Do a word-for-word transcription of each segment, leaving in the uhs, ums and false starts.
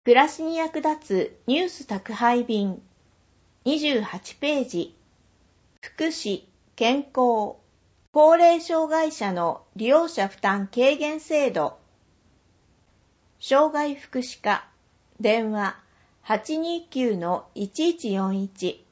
暮らしに役立つニュース宅配便にじゅうはちページ、福祉・健康・高齢障害者の利用者負担軽減制度。障害福祉課、電話 はちにーきゅうのいちいちよんいち。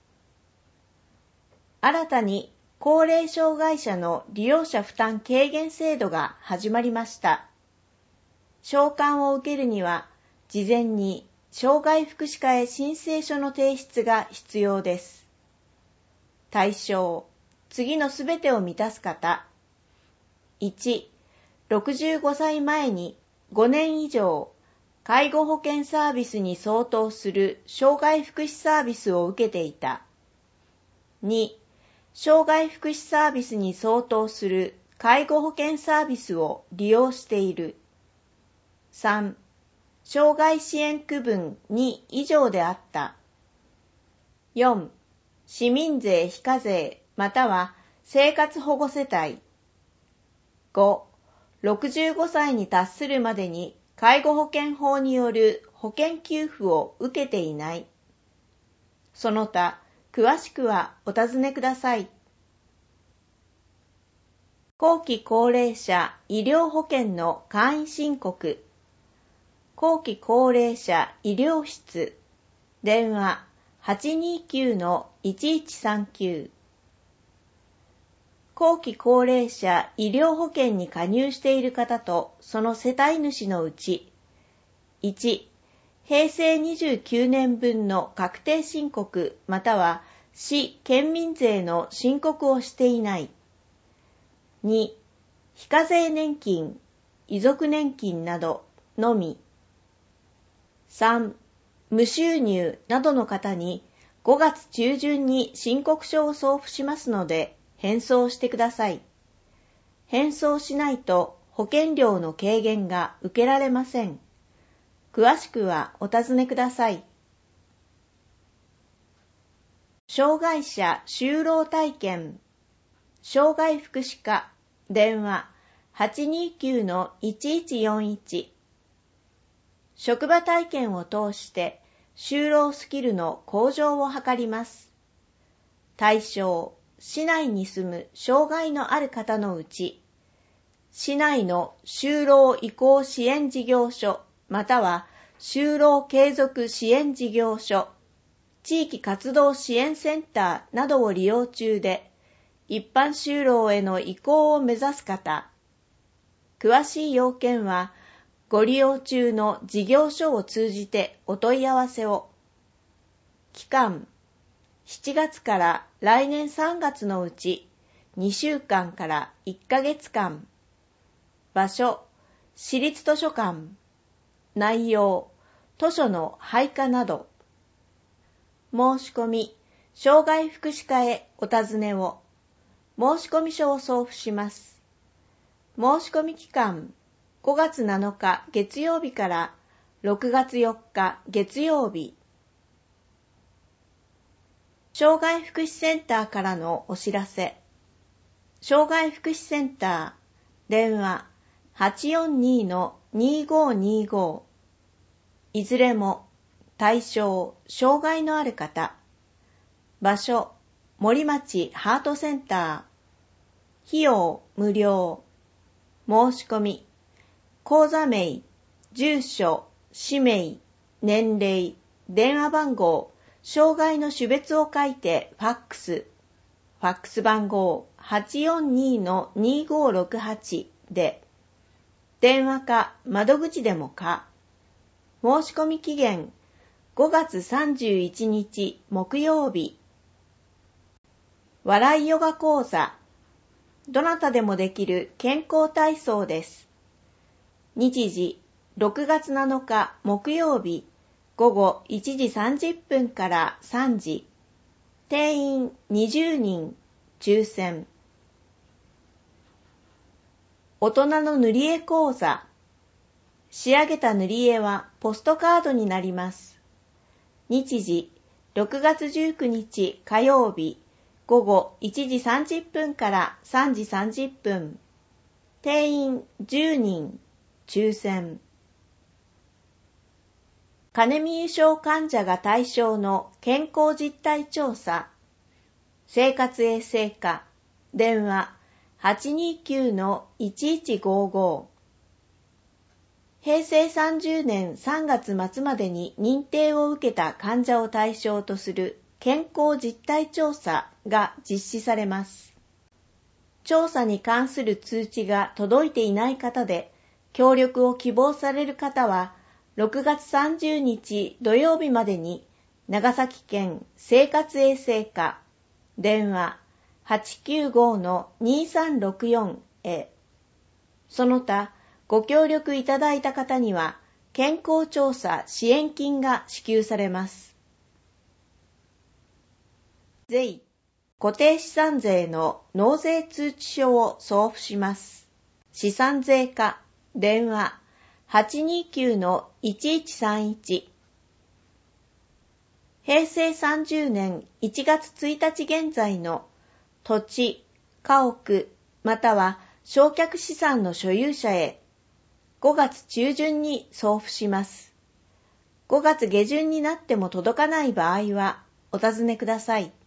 新たに高齢障害者の利用者負担軽減制度が始まりました。償還を受けるには、事前に障害福祉課へ申請書の提出が必要です。対象、次のすべてを満たす方。いち、ろくじゅうごさいまえにごねん以上、介護保険サービスに相当する障害福祉サービスを受けていた。に、障害福祉サービスに相当する介護保険サービスを利用している。さん、障害支援区分に以上であった。よん、市民税非課税または生活保護世帯。ご、ろくじゅうごさいに達するまでに介護保険法による保険給付を受けていない。その他、詳しくはお尋ねください。後期高齢者医療保険の簡易申告。後期高齢者医療室、電話 はちにーきゅうのいちいちさんきゅう。後期高齢者医療保険に加入している方とその世帯主のうち、いち、へいせいにじゅうきゅうねんぶんの確定申告または市・県民税の申告をしていない。に、非課税年金、遺族年金などのみ。さん、無収入などの方にごがつちゅうじゅんに申告書を送付しますので返送してください。返送しないと保険料の軽減が受けられません。詳しくはお尋ねください。障害者就労体験。障害福祉課、電話 はちにーきゅうのいちいちよんいち。職場体験を通して就労スキルの向上を図ります。対象、市内に住む障害のある方のうち、市内の就労移行支援事業所または就労継続支援事業所、地域活動支援センターなどを利用中で、一般就労への移行を目指す方。詳しい要件は、ご利用中の事業所を通じてお問い合わせを。期間、しちがつから来年さんがつのうちにしゅうかんからいっかげつかん。場所、市立図書館。内容、図書の配下など。申し込み、障害福祉課へお尋ねを。申込書を送付します。申し込み期間、ごがつなのか月曜日からろくがつよっか月曜日。障害福祉センターからのお知らせ。障害福祉センター、電話 はちよんにのにごにご。いずれも対象、障害のある方。場所、森町ハートセンター。費用、無料。申し込み。口座名、住所、氏名、年齢、電話番号、障害の種別を書いてファックス。ファックス番号 はちよんにのにごろくはち で、電話か窓口でもか。申し込み期限ごがつさんじゅういちにち木曜日。笑いヨガ講座。どなたでもできる健康体操です。日時、ろくがつなのか木曜日、午後いちじさんじゅっぷんからさんじ。定員にじゅうにん、抽選。大人の塗り絵講座。仕上げた塗り絵はポストカードになります。日時、ろくがつじゅうくにち火曜日、午後いちじさんじゅっぷんからさんじさんじゅっぷん。定員じゅうにん、抽選。 カネミ油症患者が対象の健康実態調査、生活衛生課、電話 はちにーきゅうのいちいちごーごー。へいせいさんじゅうねんさんがつ末までに認定を受けた患者を対象とする健康実態調査が実施されます。調査に関する通知が届いていない方で、協力を希望される方は、ろくがつさんじゅうにち土曜日までに、長崎県生活衛生課、電話 はちきゅうごのにさんろくよん へ、その他、ご協力いただいた方には、健康調査支援金が支給されます。税、固定資産税の納税通知書を送付します。資産税課、電話 はちにーきゅうのいちいちさんいち。へいせいさんじゅうねんいちがつついたち現在の土地、家屋、または償却資産の所有者へごがつちゅうじゅんに送付します。ごがつげじゅんになっても届かない場合はお尋ねください。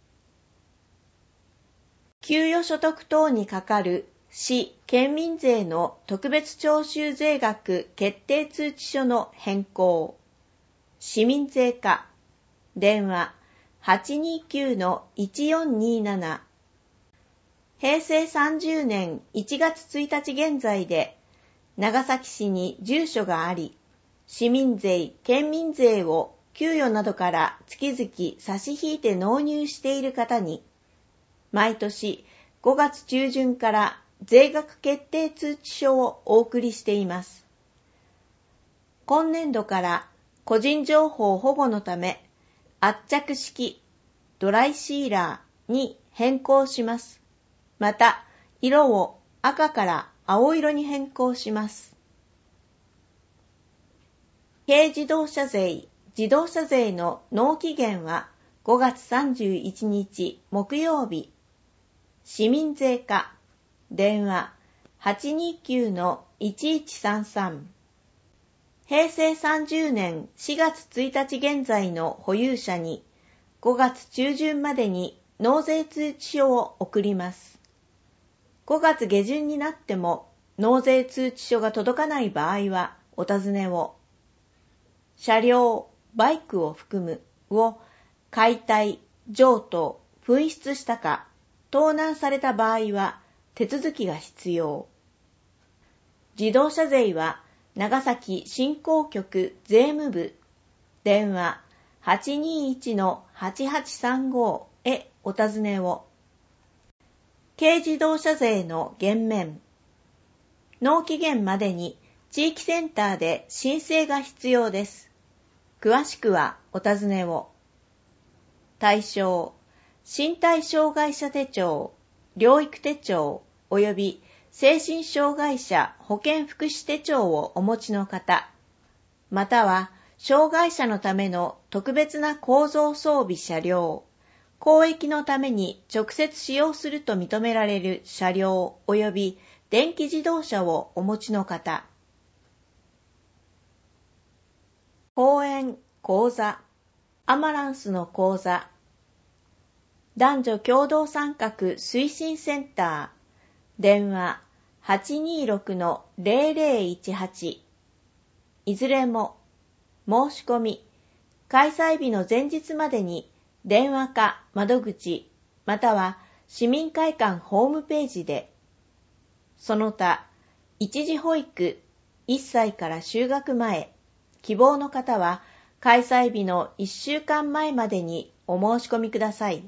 給与所得等にかかる市・県民税の特別徴収税額決定通知書の変更。市民税課、電話 はちにーきゅうのいちよんにーなな。へいせいさんじゅうねんいちがつついたち現在で、長崎市に住所があり、市民税・県民税を給与などから月々差し引いて納入している方に、毎年ごがつちゅうじゅんから税額決定通知書をお送りしています。今年度から個人情報保護のため、圧着式ドライシーラーに変更します。また、色を赤から青色に変更します。軽自動車税、自動車税の納期限はごがつさんじゅういちにち木曜日。市民税課、電話 はちにーきゅうのいちいちさんさん。へいせいさんじゅうねんしがつついたち現在の保有者にごがつちゅうじゅんまでに納税通知書を送ります。ごがつげじゅんになっても納税通知書が届かない場合はお尋ねを。車両、バイクを含むを解体、譲渡、紛失したか、盗難された場合は手続きが必要。自動車税は長崎振興局税務部、電話 はちにーいちのはちはちさんご へお尋ねを。軽自動車税の減免。納期限までに地域センターで申請が必要です。詳しくはお尋ねを。対象、身体障害者手帳、療育手帳及び精神障害者保健福祉手帳をお持ちの方、または障害者のための特別な構造装備車両、公益のために直接使用すると認められる車両及び電気自動車をお持ちの方。講演、講座、アマランスの講座、男女共同参画推進センター、電話 はちにーろくのぜろぜろいちはち。いずれも申し込み、開催日の前日までに電話か窓口または市民会館ホームページで、その他一時保育いっさいから就学前、希望の方は開催日のいっしゅうかんまえまでにお申し込みください。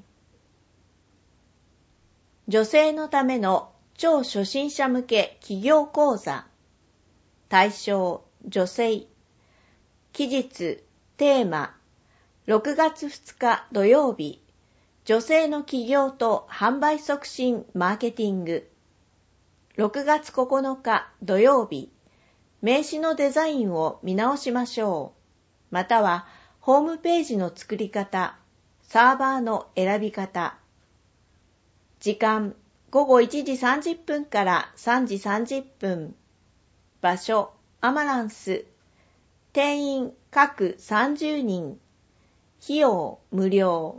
女性のための超初心者向け起業講座、対象女性、期日テーマろくがつふつか土曜日、女性の起業と販売促進マーケティング。ろくがつここのか土曜日、名刺のデザインを見直しましょう。またはホームページの作り方、サーバーの選び方。時間ごごいちじさんじゅっぷんからさんじさんじゅっぷん。場所アマランス。 定員各さんじゅうにん。費用無料。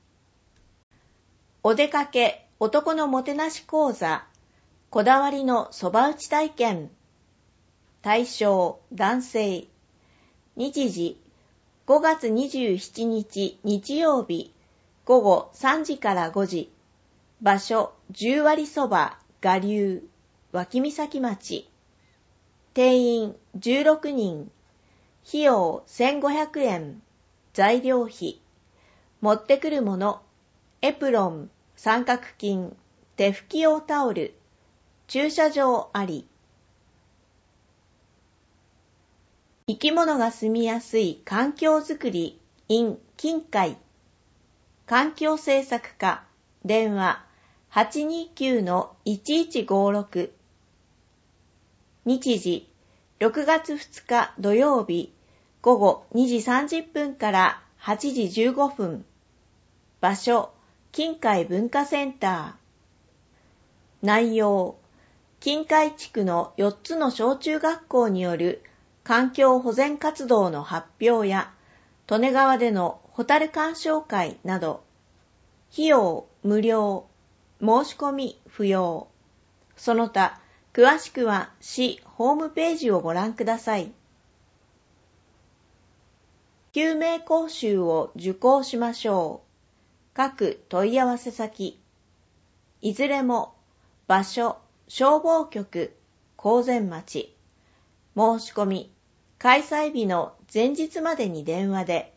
お出かけ男のもてなし講座。こだわりのそば打ち体験。対象男性。日時ごがつにじゅうしちにち日曜日ごごさんじからごじ。場所じゅう割そば我流脇岬町。定員じゅうろくにん。費用せんごひゃくえん。材料費。持ってくるもの。エプロン、三角巾、手拭き用タオル。駐車場あり。生き物が住みやすい環境づくり in 近海。環境政策課。電話 はちにーきゅうのいちいちごろく。日時ろくがつふつか土曜日ごごにじさんじゅっぷんからはちじじゅうごふん。場所近海文化センター。内容近海地区のよっつの小中学校による環境保全活動の発表や利根川でのホタル鑑賞会など。費用無料。申し込み不要。その他詳しくは市ホームページをご覧ください。救命講習を受講しましょう。各問い合わせ先。いずれも場所消防局高前町。申し込み開催日の前日までに電話で。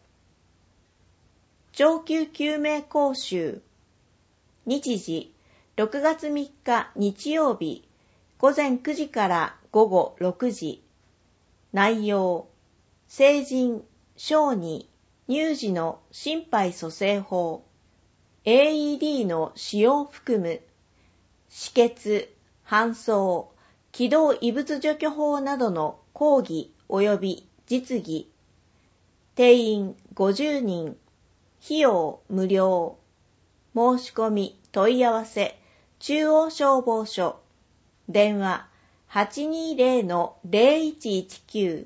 長級救命講習。日時ろくがつみっか日曜日ごぜんくじからごごろくじ。内容成人、小児、乳児の心肺蘇生法 エーイーディー の使用を含む止血、搬送、気道異物除去法などの講義及び実技。定員ごじゅうにん。費用無料。申し込み問い合わせ中央消防署。電話 はちにーぜろのぜろいちいちきゅう。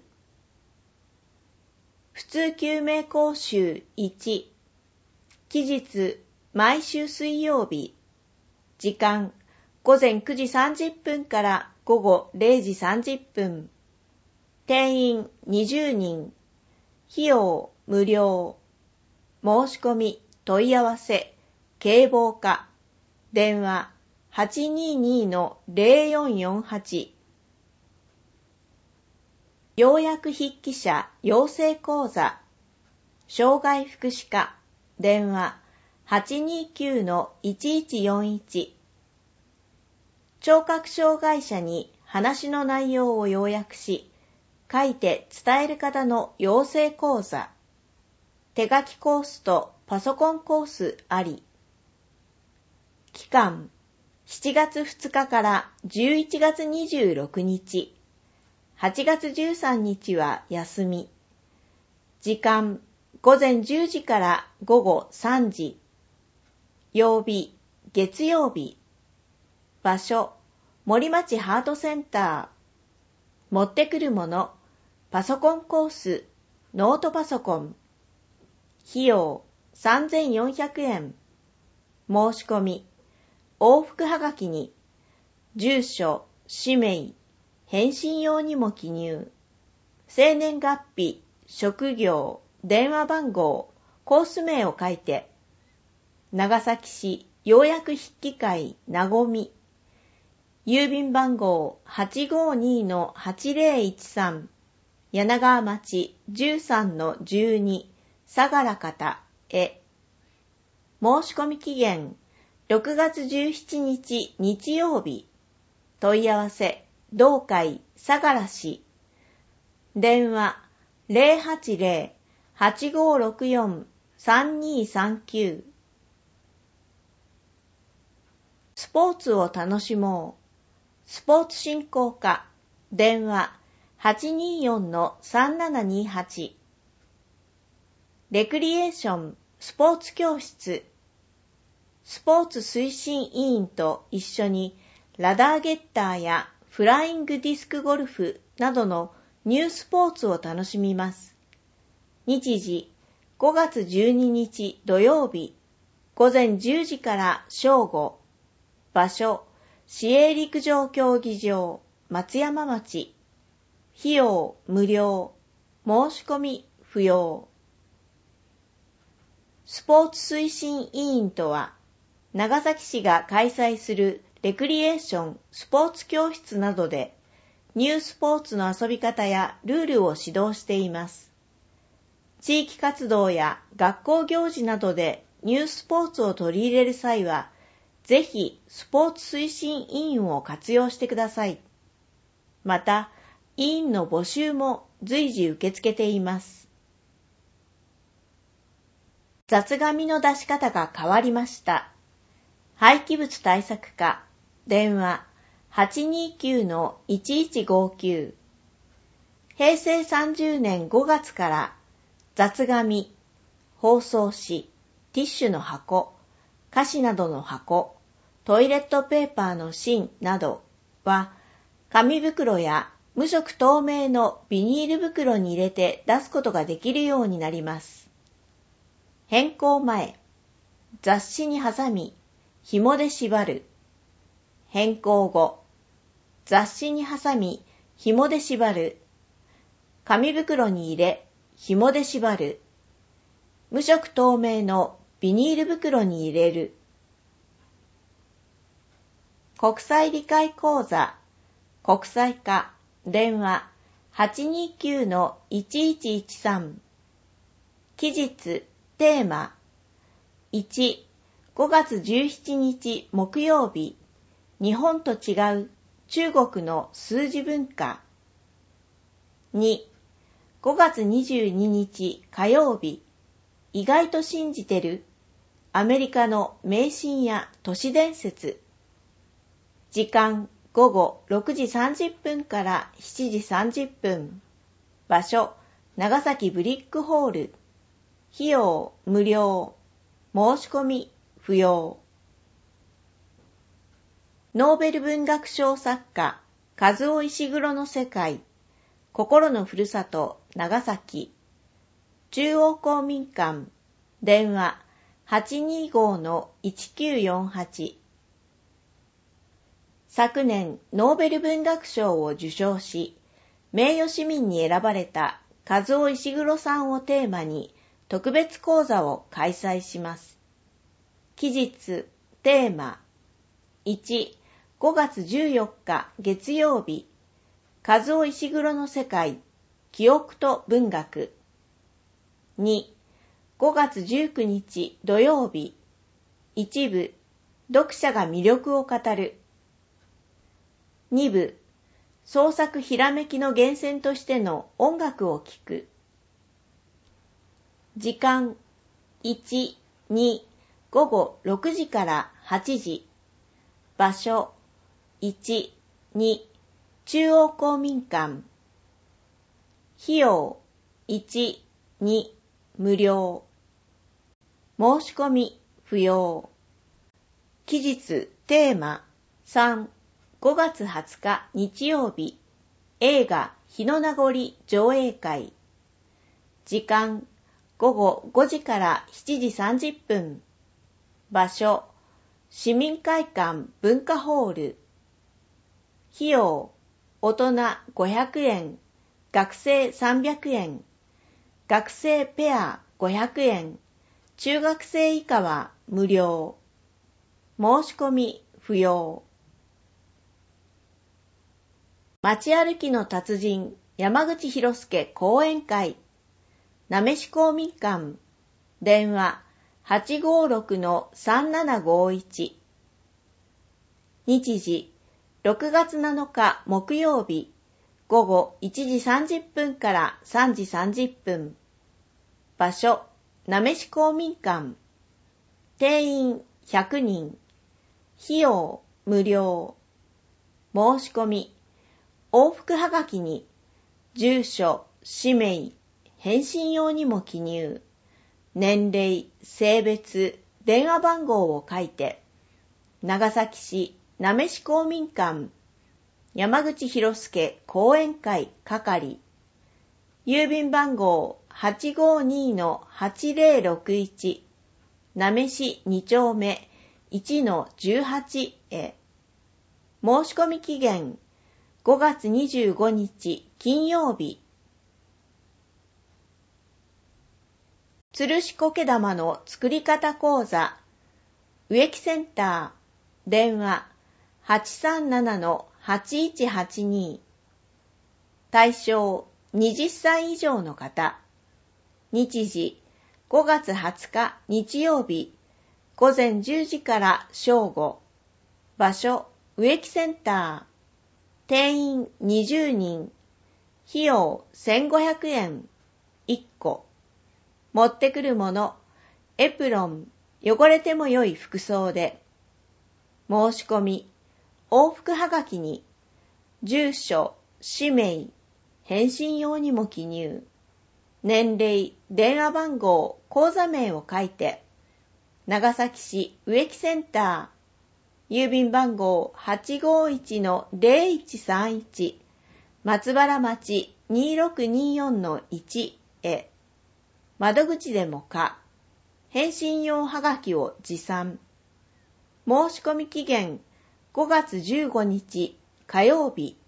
普通救命講習いち。期日毎週水曜日。時間ごぜんくじさんじゅっぷんからごごれいじさんじゅっぷん。定員にじゅうにん。費用無料。申し込み問い合わせ警防課。電話 はちにーにーのぜろよんよんはち。要約筆記者養成講座。障害福祉課。電話 はちにーきゅうのいちいちよんいち。聴覚障害者に話の内容を要約し、書いて伝える方の養成講座。手書きコースとパソコンコースあり。期間しちがつふつかからじゅういちがつにじゅうろくにち。はちがつじゅうさんにちは休み。時間ごぜんじゅうじからごごさんじ。曜日月曜日。場所森町ハートセンター。持ってくるものパソコンコースノートパソコン。費用さんぜんよんひゃくえん。申し込み往復はがきに住所、氏名、返信用にも記入。生年月日、職業、電話番号、コース名を書いて。長崎市要約筆記会なごみ。郵便番号 はちごにのはちぜろいちさん。柳川町 じゅうさんのじゅうに 相良方へ。申し込み期限ろくがつじゅうしちにち日曜日。問い合わせ同会相良市。電話 ぜろはちぜろ はちごろくよん さんにさんきゅう。スポーツを楽しもう。スポーツ振興課。電話 はちにーよんのさんななにはち。レクリエーションスポーツ教室。スポーツ推進委員と一緒にラダーゲッターやフライングディスクゴルフなどのニュースポーツを楽しみます。日時、ごがつじゅうににち土曜日、ごぜんじゅうじから正午。場所、市営陸上競技場、松山町。費用無料。申し込み不要。スポーツ推進委員とは、長崎市が開催するレクリエーション、スポーツ教室などで、ニュースポーツの遊び方やルールを指導しています。地域活動や学校行事などでニュースポーツを取り入れる際は、ぜひスポーツ推進委員を活用してください。また、委員の募集も随時受け付けています。雑紙の出し方が変わりました。廃棄物対策課、電話 はちにーきゅうのいちいちごきゅう。へいせいさんじゅうねんごがつから雑紙、包装紙、ティッシュの箱、菓子などの箱、トイレットペーパーの芯などは紙袋や無色透明のビニール袋に入れて出すことができるようになります。変更前、雑誌に挟み、紐で縛る。変更後、雑誌に挟み、紐で縛る。紙袋に入れ、紐で縛る。無色透明のビニール袋に入れる。国際理解講座、国際化、電話 はちにーきゅうのいちいちいちさん。期日、テーマいち、ごがつじゅうしちにち木曜日、日本と違う中国の数字文化。に、ごがつにじゅうににち火曜日、意外と信じてるアメリカの迷信や都市伝説。時間ごごろくじさんじゅっぷんからしちじさんじゅっぷん。場所、長崎ブリックホール。費用無料。申し込み不要。ノーベル文学賞作家、カズオ・イシグロの世界。心のふるさと、長崎。中央公民館。電話 はちにーごのいちきゅうよんはち。昨年、ノーベル文学賞を受賞し、名誉市民に選ばれたカズオ・イシグロさんをテーマに特別講座を開催します。期日、テーマいち、ごがつじゅうよっか月曜日、カズオ・イシグロの世界、記憶と文学。に、ごがつじゅうくにち土曜日、一部、読者が魅力を語る。に部、創作ひらめきの源泉としての音楽を聴く。時間いち、に、ごごろくじからはちじ。場所いち、に、中央公民館。費用いち、に、無料。申し込み不要。期日テーマさん、ごがつはつか日曜日、映画日の名残上映会。時間ごごごじからしちじさんじゅっぷん。場所市民会館文化ホール。費用大人ごひゃくえん、学生さんびゃくえん、学生ペアごひゃくえん、中学生以下は無料。申し込み不要。街歩きの達人山口博介講演会。なめし公民館。電話 はちごろくのさんななごいち。日時ろくがつなのか木曜日、午後いちじさんじゅっぷんからさんじさんじゅっぷん。場所なめし公民館。定員ひゃくにん。費用無料。申し込み往復はがきに住所、氏名、返信用にも記入、年齢、性別、電話番号を書いて、長崎市なめし公民館、山口博介講演会係、 郵便番号 はちごにのはちぜろろくいち、なめしに丁目 いちのじゅうはち へ。申し込み期限ごがつにじゅうごにち金曜日。つるし苔玉の作り方講座、植木センター、電話 はちさんななのはちいちはちに。対象はたち以上の方。日時ごがつはつか日曜日、午前じゅうじから正午。場所植木センター。定員にじゅうにん。費用せんごひゃくえん。いっこ。持ってくるもの、エプロン、汚れても良い服装で。申し込み、往復はがきに、住所、氏名、返信用にも記入。年齢、電話番号、口座名を書いて、長崎市植木センター、郵便番号 はちごいちのぜろいちさんいち、松原町 にろくによんのいち へ。窓口でもか、返信用はがきを持参。申し込み期限ごがつじゅうごにち火曜日。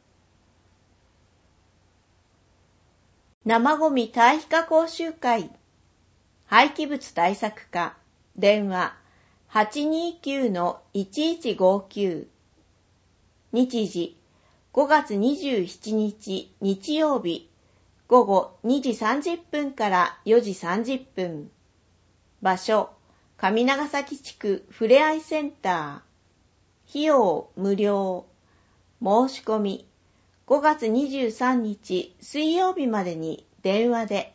生ゴミ堆肥化講習会、廃棄物対策課、電話 はちにきゅうのいちいちごきゅう。日時ごがつにじゅうしちにち日曜日、午後にじさんじゅっぷんからよじさんじゅっぷん。場所、上長崎地区ふれあいセンター。費用無料。申し込み、ごがつにじゅうさんにち水曜日までに電話で。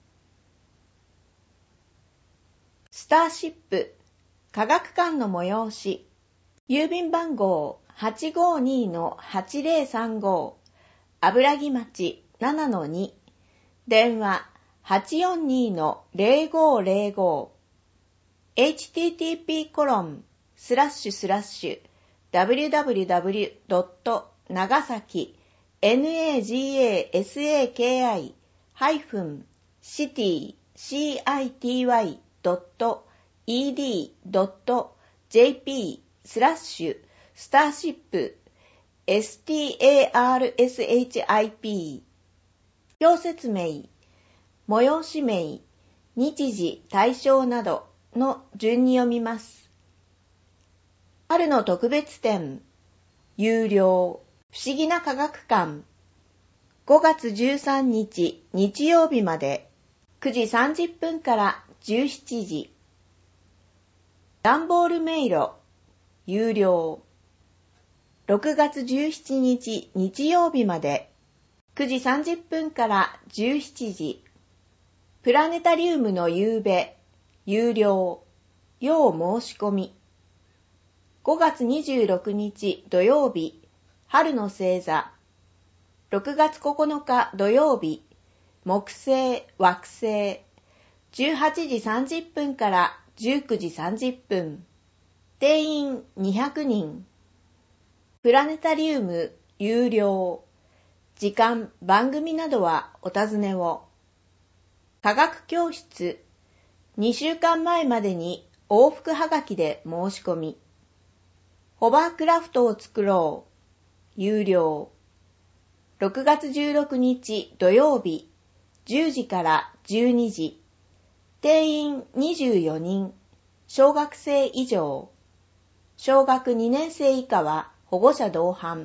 スターシップ科学館の催し、郵便番号 はちごにのはちぜろさんご、油木町 ななのに、電話 はちよんにのぜろごぜろご、エイチティーティーピーコロンスラッシュスラッシュダブリューダブリューダブリュードットナガサキナガサキハイフンシティシーアイティーワイドットイーディードットジェーピースラッシュスターシップ スターシップ。表説明、催し名、日時、対象などの順に読みます。春の特別展、有料、不思議な科学館、ごがつじゅうさんにち日曜日までくじさんじゅっぷんからじゅうしちじ。段ボール迷路、有料、ろくがつじゅうしちにち日曜日までくじさんじゅっぷんからじゅうしちじ。プラネタリウムの夕べ、有料、要申し込み。ごがつにじゅうろくにち土曜日、春の星座。ろくがつここのか土曜日、木星、惑星。じゅうはちじさんじゅっぷんからじゅうくじさんじゅっぷん。定員にひゃくにん。プラネタリウム、有料。時間、番組などはお尋ねを。科学教室、にしゅうかんまえまでに往復はがきで申し込み。ホバークラフトを作ろう、有料。ろくがつじゅうろくにち土曜日、じゅうじからじゅうにじ。定員にじゅうよにん、小学生以上。小学にねんせい以下は保護者同伴。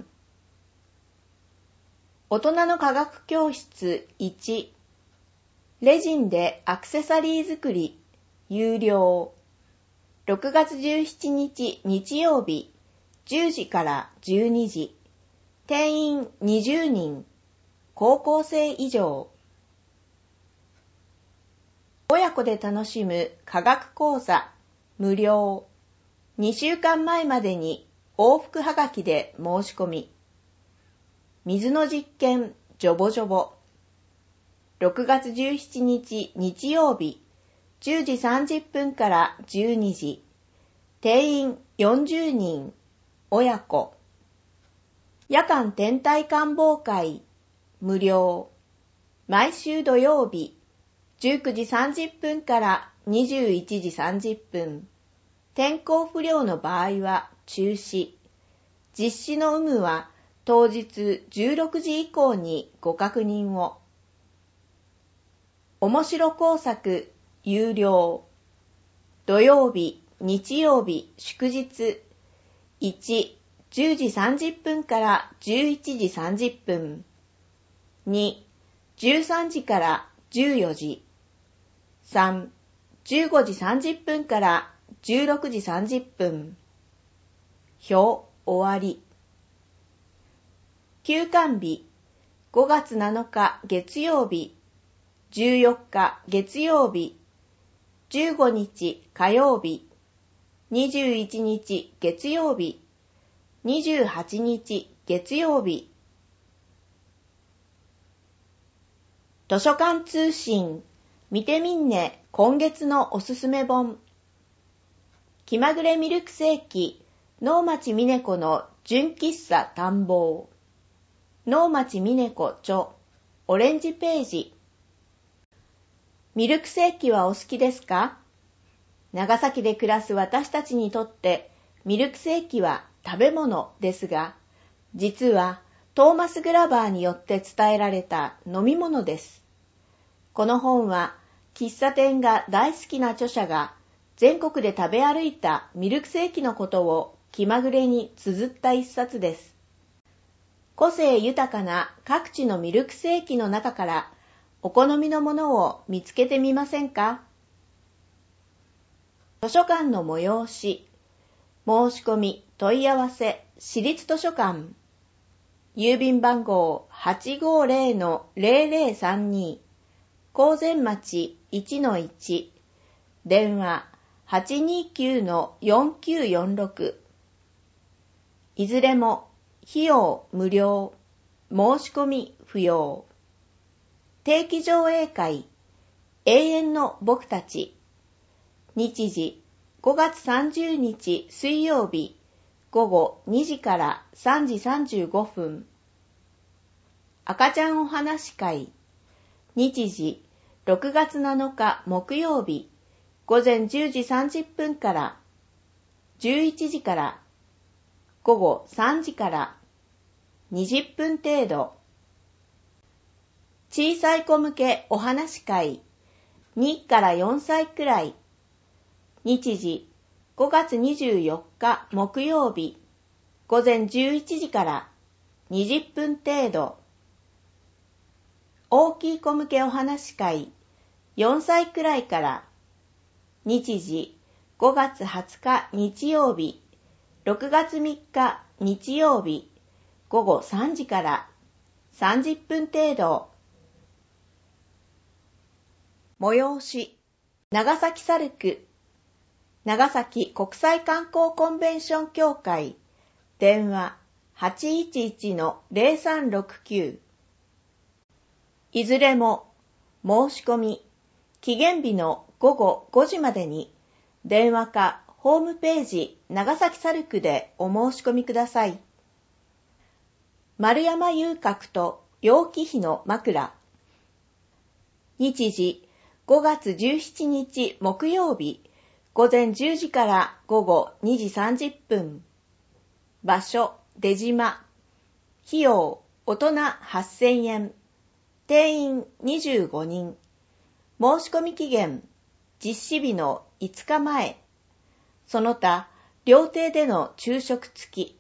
大人の科学教室いち、レジンでアクセサリー作り、有料。ろくがつじゅうしちにち日曜日、じゅうじからじゅうにじ。定員にじゅうにん、高校生以上。親子で楽しむ科学講座、無料。にしゅうかんまえまでに往復はがきで申し込み。水の実験、ジョボジョボ。ろくがつじゅうしちにち日曜日、じゅうじさんじゅっぷんからじゅうにじ。定員よんじゅうにん、親子。夜間天体観望会、無料。 毎週土曜日、じゅうくじさんじゅっぷんからにじゅういちじさんじゅっぷん。天候不良の場合は中止。実施の有無は当日じゅうろくじ以降にご確認を。面白工作、有料。土曜日、日曜日、祝日。いち、じゅうじさんじゅっぷんからじゅういちじさんじゅっぷん。に、じゅうさんじからじゅうよじ。さん、じゅうごじさんじゅっぷんからじゅうろくじさんじゅっぷん。表終わり。休館日、ごがつなのか月曜日、じゅうよっか月曜日、じゅうごにち火曜日、にじゅういちにち月曜日、にじゅうはちにち月曜日。図書館通信、見てみんね今月のおすすめ本。気まぐれミルクセーキ、能町みね子の純喫茶探訪。能町みね子著、オレンジページ。ミルクセーキはお好きですか？長崎で暮らす私たちにとってミルクセーキは食べ物ですが、実はトーマス・グラバーによって伝えられた飲み物です。この本は喫茶店が大好きな著者が全国で食べ歩いたミルクセーキのことを気まぐれに綴った一冊です。個性豊かな各地のミルクセーキの中からお好みのものを見つけてみませんか？図書館の催し、申し込み、問い合わせ、市立図書館。郵便番号 はちごぜろのぜろぜろさんに、高前町 いちのいち、電話 はちにきゅうのよんきゅうよんろく。いずれも費用無料、申し込み不要。定期上映会、永遠の僕たち。日時、ごがつさんじゅうにち水曜日、ごごにじからさんじさんじゅうごふん。赤ちゃんお話会、日時、ろくがつなのか木曜日、ごぜんじゅうじさんじゅっぷんから、じゅういちじから、ごごさんじからにじゅっぷん程度。小さい子向けお話会、にからよんさいくらい。日時、ごがつにじゅうよっか木曜日、ごぜんじゅういちじからにじゅっぷん程度。大きい子向けお話会、よんさいくらいから。日時、ごがつはつか日曜日、ろくがつみっか日曜日、ごごさんじからさんじゅっぷん程度。催し、長崎サルク、長崎国際観光コンベンション協会、電話 はちいちいちのぜろさんろくきゅう。いずれも申し込み、期限日のごごごじまでに電話かホームページ長崎サルクでお申し込みください。丸山遊郭と楊貴妃の枕。日時、ごがつじゅうしちにち木曜日、ごぜんじゅうじからごごにじさんじゅっぷん。場所、出島。費用、大人はっせんえん。定員にじゅうごにん。申し込み期限、実施日のいつかまえ。その他、料亭での昼食付き。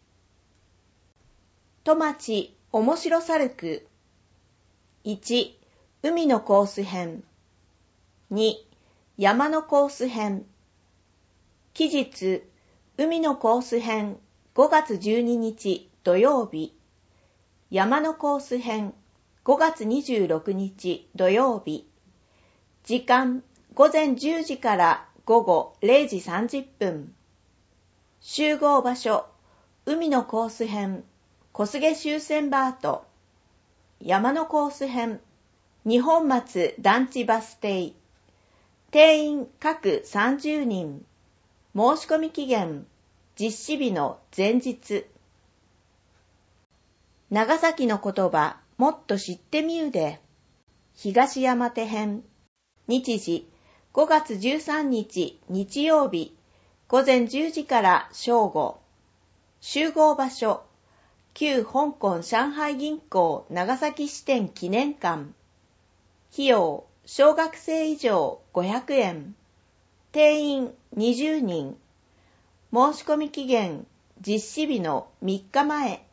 戸町おもしろサルク。いち、海のコース編。に、山のコース編。期日、海のコース編ごがつじゅうににち土曜日。山のコース編ごがつにじゅうろくにち土曜日。時間、ごぜんじゅうじからごごれいじさんじゅっぷん。集合場所、海のコース編小菅終戦バート。山のコース編二本松団地バス停。定員各さんじゅうにん。申し込み期限、実施日の前日。長崎の言葉もっと知ってみうで。 東山手編。日時、ごがつじゅうさんにち日曜日、午前じゅうじから正午。集合場所、旧香港上海銀行長崎支店記念館。費用、小学生以上ごひゃくえん。定員にじゅうにん。申し込み期限、実施日のみっかまえ。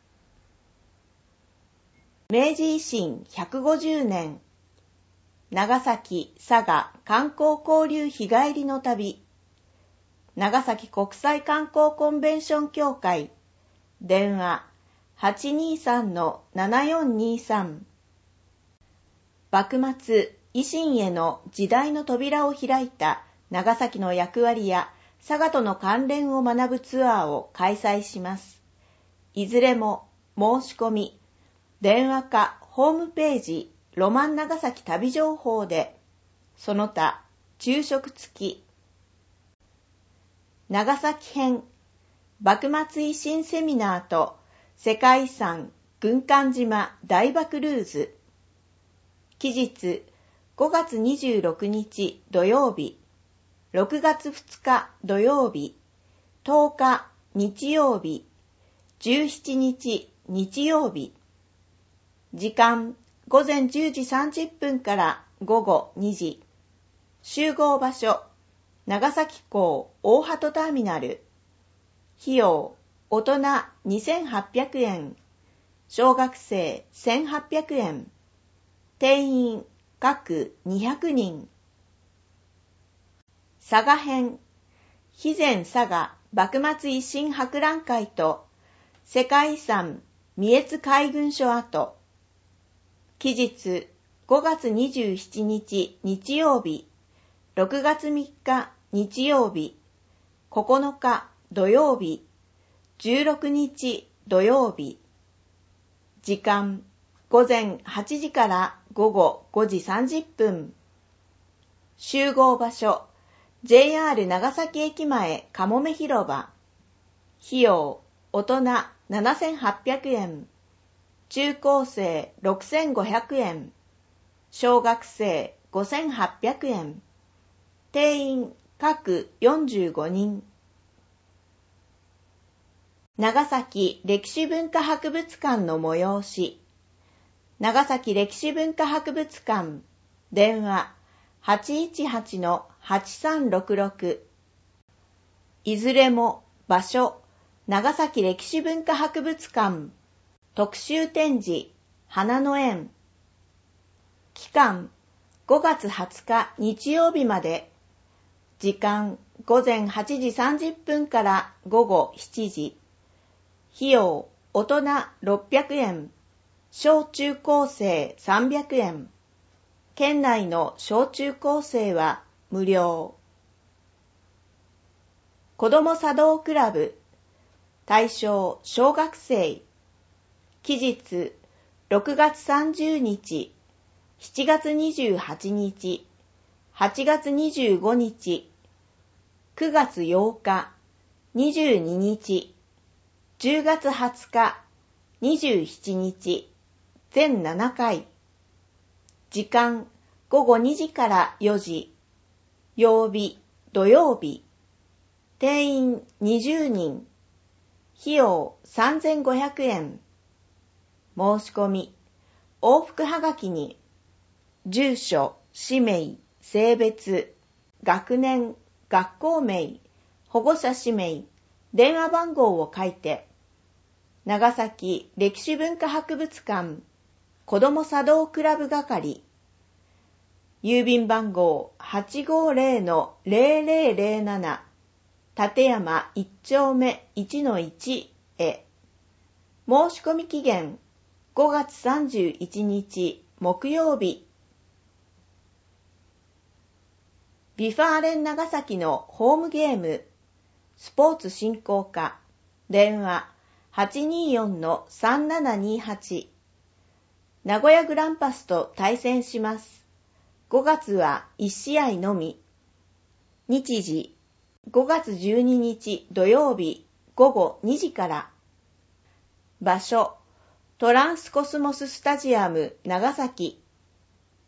明治維新ひゃくごじゅうねん。長崎・佐賀観光交流日帰りの旅。長崎国際観光コンベンション協会。電話 はちにーさんのななよんにーさん。幕末、維新への時代の扉を開いた長崎の役割や佐賀との関連を学ぶツアーを開催します。いずれも申し込み、電話かホームページロマン長崎旅情報で、その他昼食付き。長崎編、幕末維新セミナーと世界遺産軍艦島大爆ルーズ。期日、ごがつにじゅうろくにち土曜日、ろくがつふつか土曜日、とおか日曜日、じゅうしちにち日曜日。時間、ごぜんじゅうじさんじゅっぷんからごごにじ。集合場所、長崎港大鳩ターミナル。費用、大人にせんはっぴゃくえん。小学生せんはっぴゃくえん。定員、各にひゃくにん。佐賀編、肥前佐賀幕末維新博覧会と世界遺産三重津海軍所跡。期日、ごがつにじゅうしちにち日曜日、ろくがつみっか日曜日、ここのか土曜日、じゅうろくにち土曜日。時間、ごぜんはちじからごごごじさんじゅっぷん。集合場所、ジェイアール 長崎駅前かもめ広場。費用、大人ななせんはっぴゃくえん。中高生ろくせんごひゃくえん。小学生ごせんはっぴゃくえん。定員各よんじゅうごにん。長崎歴史文化博物館の催し。長崎歴史文化博物館。電話 はちいちはちのはちさんろくろく。いずれも場所、長崎歴史文化博物館。特集展示、花の園。期間、ごがつはつか日曜日まで。時間、ごぜんはちじさんじゅっぷんからごごしちじ。費用、大人ろっぴゃくえん。小中高生さんびゃくえん。県内の小中高生は無料。子ども茶道クラブ。対象小学生。期日、ろくがつさんじゅうにち、しちがつにじゅうはちにち、はちがつにじゅうごにち、くがつようか、にじゅうににち、じゅうがつはつか、にじゅうしちにち、全ななかい。時間、ごごにじからよじ。曜日、土曜日。定員にじゅうにん。費用さんぜんごひゃくえん。申し込み、往復はがきに、住所、氏名、性別、学年、学校名、保護者氏名、電話番号を書いて、長崎歴史文化博物館、子ども茶道クラブ係、郵便番号 はちごぜろのぜろぜろぜろなな、立山いっちょうめ いちのいち へ。申し込み期限、ごがつさんじゅういちにち木曜日。ビファーレン長崎のホームゲーム、スポーツ振興課、電話 はちにーよんのさんななにはち。名古屋グランパスと対戦します。ごがつはいちしあいのみ。日時、ごがつじゅうににち土曜日ごごにじから。場所、トランスコスモススタジアム長崎。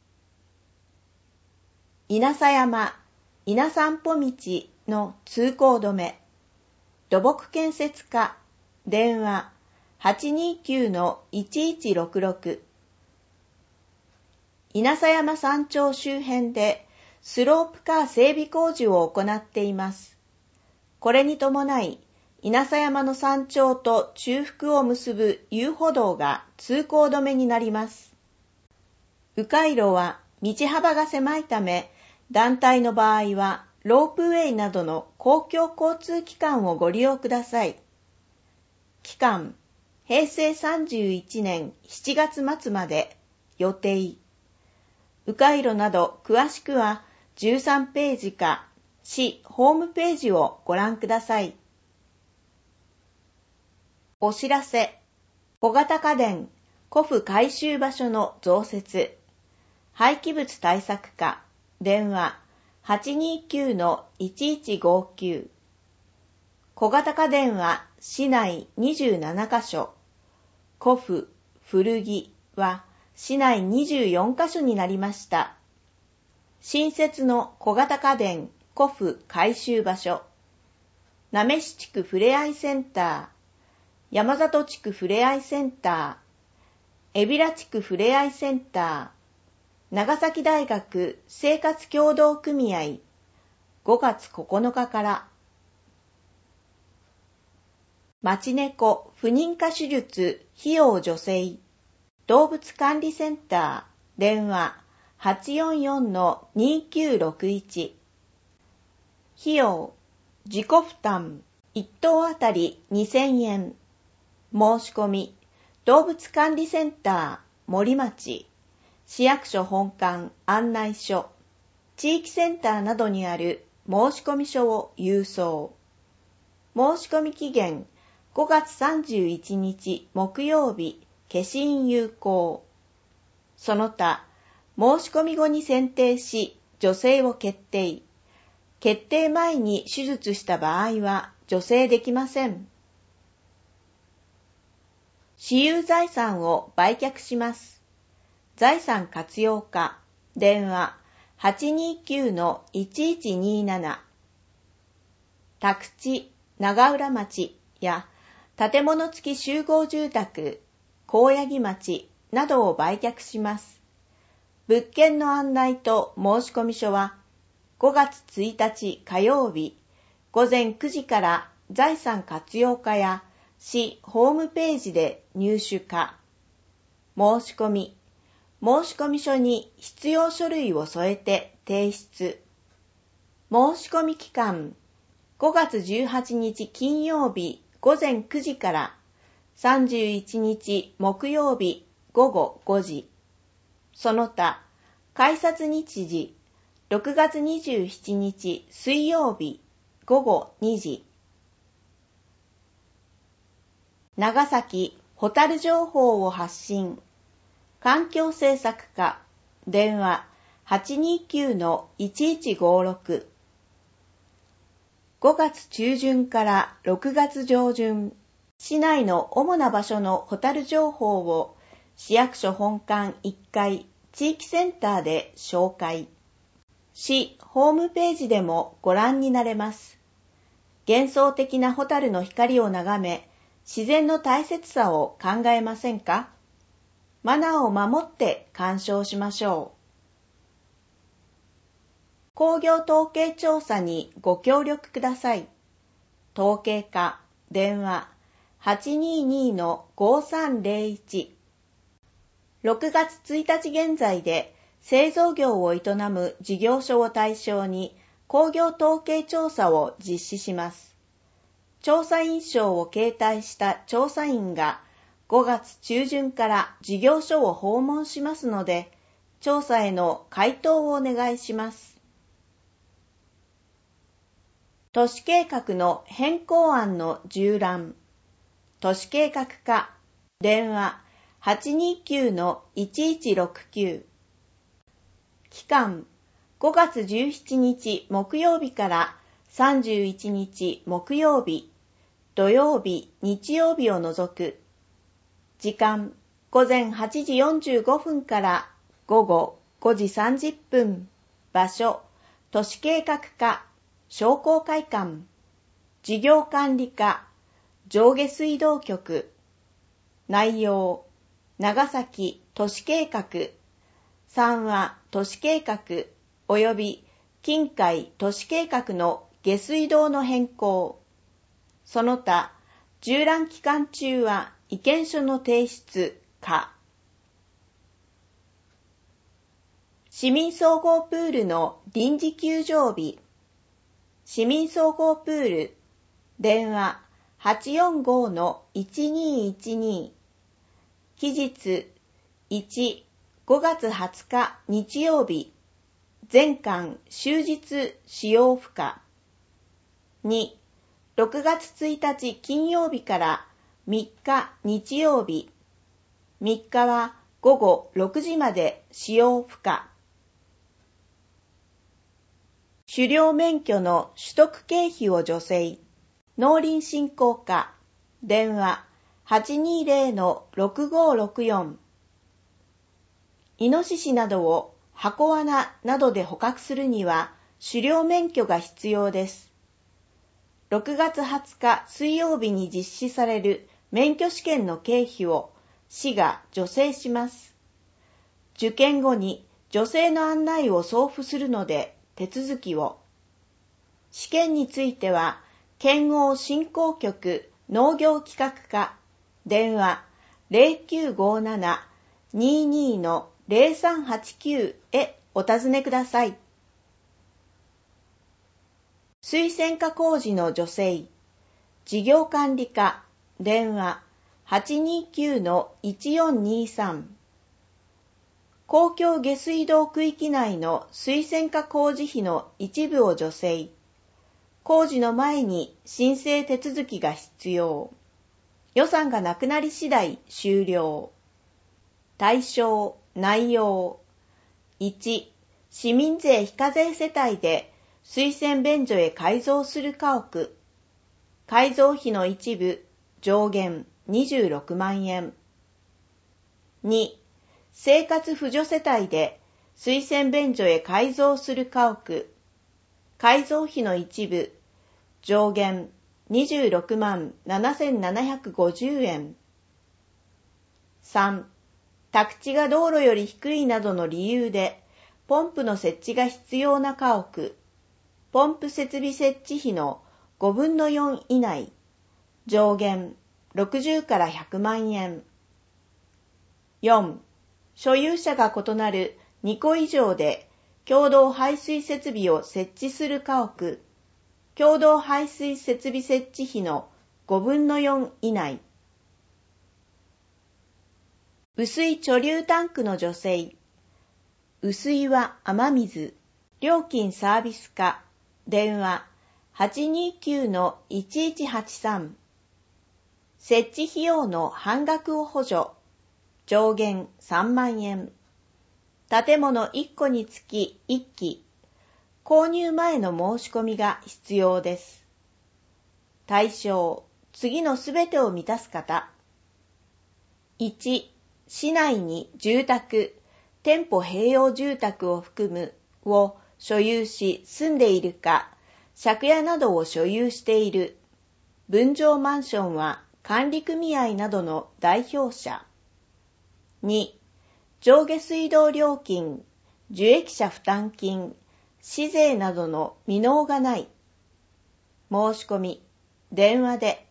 稲佐山、稲散歩道の通行止め。土木建設課、電話 はちにーきゅうのいちいちろくろく。稲佐山山頂周辺でスロープカー整備工事を行っています。これに伴い、稲佐山の山頂と中腹を結ぶ遊歩道が通行止めになります。迂回路は道幅が狭いため、団体の場合はロープウェイなどの公共交通機関をご利用ください。期間、へいせいさんじゅういちねんしちがつまつまで。予定。迂回路など詳しくはじゅうさんページか市ホームページをご覧ください。お知らせ。小型家電、古布回収場所の増設。廃棄物対策課、電話 はちにーきゅうのいちいちごきゅう。小型家電は市内にじゅうななかしょ。古布、古着は市内にじゅうよんかしょになりました。新設の小型家電、古布回収場所。なめし地区ふれあいセンター、山里地区ふれあいセンター、海老名地区ふれあいセンター、長崎大学生活協同組合、ごがつここのかから。町猫不妊化手術費用助成。動物管理センター、電話 はちよんよんのにきゅうろくいち。費用、自己負担、いっとうあたりにせんえん。申し込み、動物管理センター、森町、市役所本館案内所、地域センターなどにある申込書を郵送。申し込み期限、ごがつさんじゅういちにち木曜日、消印有効。その他、申し込み後に選定し、助成を決定。決定前に手術した場合は助成できません。私有財産を売却します。財産活用課、電話 はちにーきゅうのいちいちにーなな。宅地、長浦町や建物付き集合住宅、高柳町などを売却します。物件の案内と申込書はごがつついたち火曜日ごぜんくじから財産活用課や市ホームページで入手か。申し込み、申込書に必要書類を添えて提出。申し込み期間、ごがつじゅうはちにち金曜日ごぜんくじからさんじゅういちにち木曜日ごごごじ。その他、改札日時、ろくがつにじゅうしちにち水曜日ごごにじ。長崎ホタル情報を発信。環境政策課、電話 はちにーきゅうのいちいちごろく。ごがつちゅうじゅんからろくがつじょうじゅん、市内の主な場所のホタル情報を市役所本館いっかい地域センターで紹介。市ホームページでもご覧になれます。幻想的なホタルの光を眺め、自然の大切さを考えませんか？マナーを守って鑑賞しましょう。工業統計調査にご協力ください。統計課、電話 はちにーにーのごさんぜろいち。ろくがつついたち現在で製造業を営む事業所を対象に工業統計調査を実施します。調査員証を携帯した調査員がごがつちゅうじゅんから事業所を訪問しますので、調査への回答をお願いします。都市計画の変更案の縦覧。都市計画課、電話 はちにーきゅうのいちいちろくきゅう。期間、ごがつじゅうしちにち木曜日からさんじゅういちにち木曜日、土曜日、日曜日を除く。時間、ごぜんはちじよんじゅうごふんからごごごじさんじゅっぷん。 場所、都市計画課、商工会館、事業管理課、上下水道局。内容、長崎都市計画、三和都市計画及び近海都市計画の下水道の変更。その他、縦覧期間中は意見書の提出か。市民総合プールの臨時休場日。市民総合プール、電話 はちよんご のいちにいちに。期日いち、ごがつはつか日曜日、全館終日使用不可。に、ろくがつついたち金曜日からみっか日曜日、みっかはごごろくじまで使用不可。狩猟免許の取得経費を助成。農林振興課、電話 はちにーぜろ のろくごろくよん。イノシシなどを箱罠などで捕獲するには狩猟免許が必要です。ろくがつはつか水曜日に実施される免許試験の経費を市が助成します。受験後に助成の案内を送付するので手続きを。試験については、県央振興局農業企画課、電話 ゼロきゅうごなな にーにー のゼロさんはちきゅう へお尋ねください。水洗化工事の助成。事業管理課、電話 はちにーきゅう のいちよんにーさん。公共下水道区域内の水洗化工事費の一部を助成。工事の前に申請手続きが必要。予算がなくなり次第終了。対象、内容。いち、市民税非課税世帯で水洗便所へ改造する家屋。改造費の一部、上限にじゅうろくまんえん。に、生活扶助世帯で水洗便所へ改造する家屋。改造費の一部、上限にじゅうろくまんななせんななひゃくごじゅうえん。さん、宅地が道路より低いなどの理由で、ポンプの設置が必要な家屋。ポンプ設備設置費のごぶんのよん以内。上限ろくじゅうからひゃくまんえん。よん、所有者が異なるにこ以上で共同排水設備を設置する家屋。共同排水設備設置費のごぶんのよん以内。雨水貯留タンクの助成。雨水は雨水。料金サービス課。電話 はちにーきゅう のいちいちはちさん。設置費用の半額を補助。上限さんまんえん。建物いっこにつきいっき。購入前の申し込みが必要です。対象、次のすべてを満たす方。いち、市内に住宅、店舗併用住宅を含むを所有し住んでいるか、借家などを所有している。分譲マンションは管理組合などの代表者。に、上下水道料金、受益者負担金、市税などの未納がない。申し込み、電話で。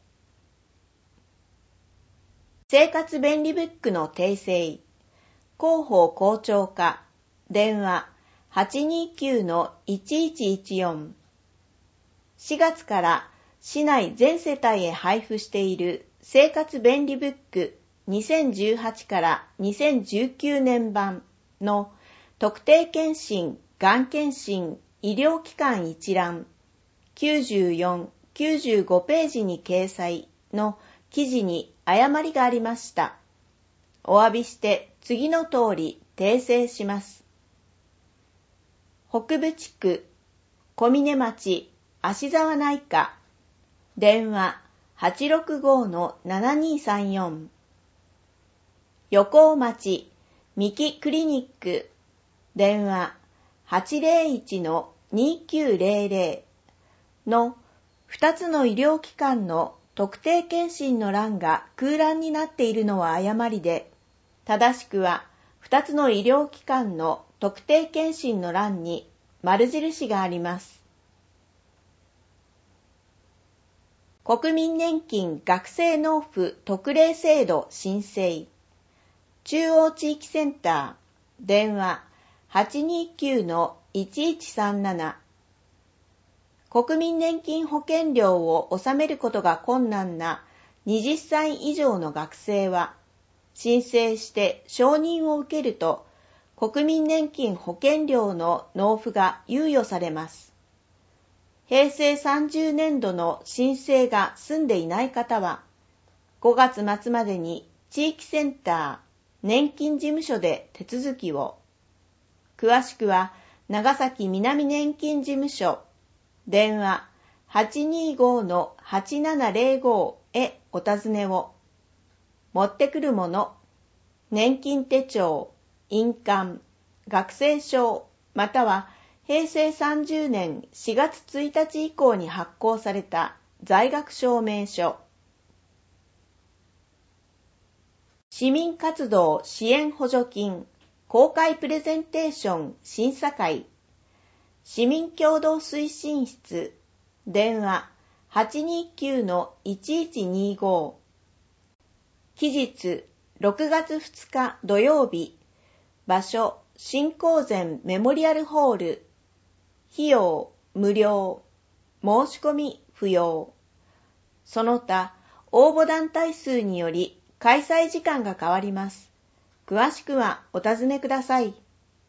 生活便利ブックの訂正。広報校長課、電話 はちにーきゅう のいちいちいちよん。しがつから市内全世帯へ配布している生活便利ブックにせんじゅうはちからにせんじゅうきゅうねん版の特定健診、がん検診、医療機関一覧きゅうじゅうよん、きゅうじゅうごページに掲載の記事に誤りがありました。お詫びして次の通り訂正します。北部地区、小峰町、芦沢内科、電話 はちろくご のななにーさんよん。横尾町、三木クリニック、電話はちゼロいちのにきゅうゼロゼロのふたつの医療機関の特定健診の欄が空欄になっているのは誤りで、正しくはふたつの医療機関の特定健診の欄に丸印があります。国民年金学生納付特例制度申請。中央地域センター、電話 はちにきゅうのいちいちさんなな。国民年金保険料を納めることが困難なはたち以上の学生は、申請して承認を受けると、国民年金保険料の納付が猶予されます。へいせいさんじゅうねんどの申請が済んでいない方は、ごがつ末までに地域センター、年金事務所で手続きを。詳しくは、長崎南年金事務所、電話 はちにーごのはちななゼロご へお尋ねを。持ってくるもの、年金手帳、印鑑、学生証、またはへいせいさんじゅうねんしがつついたち以降に発行された在学証明書。市民活動支援補助金公開プレゼンテーション審査会。市民共同推進室、電話 はちにきゅうのいちいちにご。期日ろくがつふつか土曜日。場所新興前メモリアルホール。費用無料。申し込み不要。その他応募団体数により開催時間が変わります。詳しくはお尋ねください。